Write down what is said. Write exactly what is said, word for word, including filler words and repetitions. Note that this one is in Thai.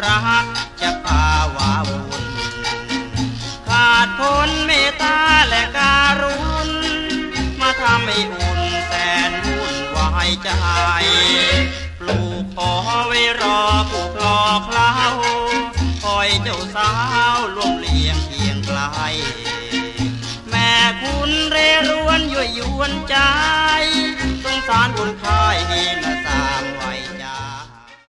รักจะพาวาวุ่นขาดคนเมตตาและการุณมาทำให้อุ่นแสนวุ่นวายใจปลูกขอไว้รอผู้คลอเคล้าคอยเจ้าสาวร่วมเลี้ยงเคียงไกลแม่คุณเรรวนยั่วยวนใจสงสารคนไข้